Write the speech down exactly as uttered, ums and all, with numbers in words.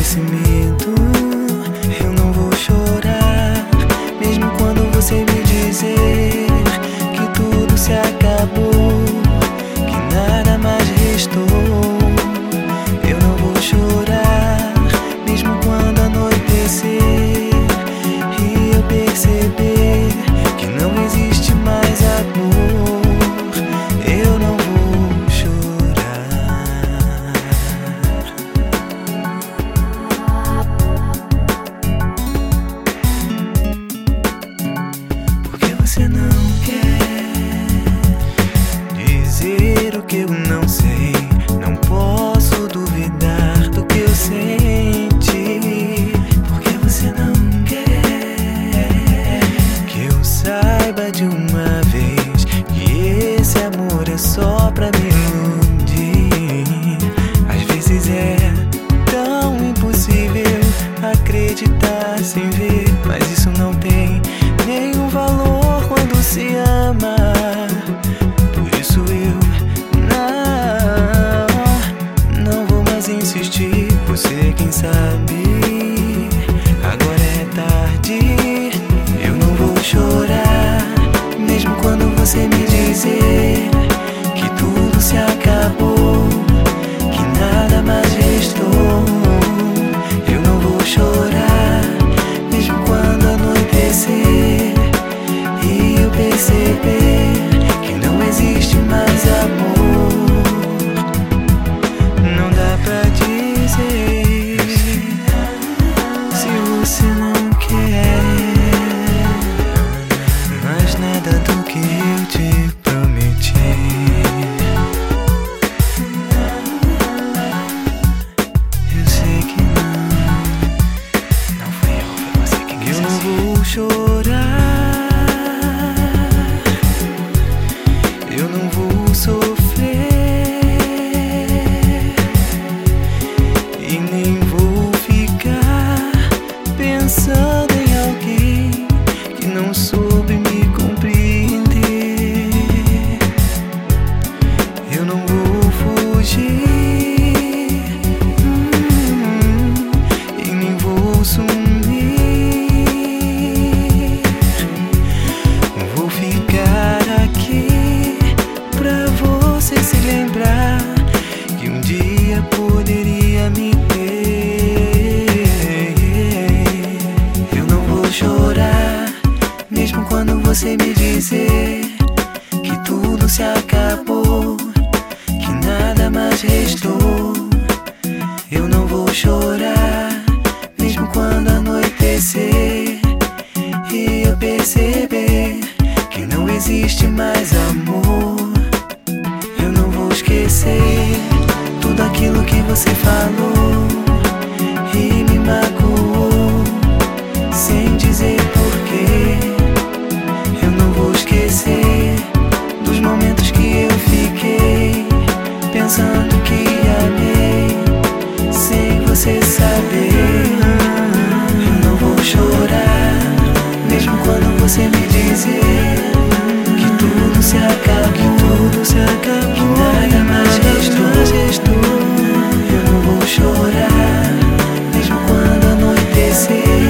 esquecimento. Eu não vou chorar, mesmo quando você me dizer que tudo se acabou, que nada mais restou. Eu não vou chorar, mesmo quando anoitecer e eu perceber que não existe mais amor. Eu não vou chorar, porque você não quer dizer o que eu não sei. Não posso duvidar do que eu senti, porque você não quer que eu saiba de uma vez que esse amor é só pra me iludir. Às vezes é tão impossível acreditar sem ver, mas isso não tem nenhum valor quando se ama. Por isso eu não, não vou mais insistir. Você quem sabe, agora é tarde. Eu não vou chorar, mesmo quando você me dizer que tudo se acabou, que nada mais restou. Eu não vou chorar, mesmo quando anoitecer e eu perceber que não existe mais amor. Não dá pra dizer se você não quer mais nada do que eu te prometi. Eu sei que não, não fui eu, foi você que quis. Eu não vou chorar, eu não vou sofrer e nem vou ficar pensando em alguém que não soube me compreender. Eu não vou fugir, hum, e nem vou sumir. Vou ficar aqui pra você se lembrar que um dia poderia me ter. Eu não vou chorar, mesmo quando você me dizer que tudo se acabou, que nada mais restou. Eu não vou chorar, mesmo quando anoitecer e eu perceber que não existe mais amor. Eu não vou esquecer tudo aquilo que você falou e me magoou sem dizer porquê. Eu não vou esquecer dos momentos que eu fiquei pensando que amei sem você saber. Eu não vou chorar, mesmo quando você me dizer que tudo se acabou, que tudo se acabou, que nada mais restou. Eu não vou chorar, mesmo quando anoitecer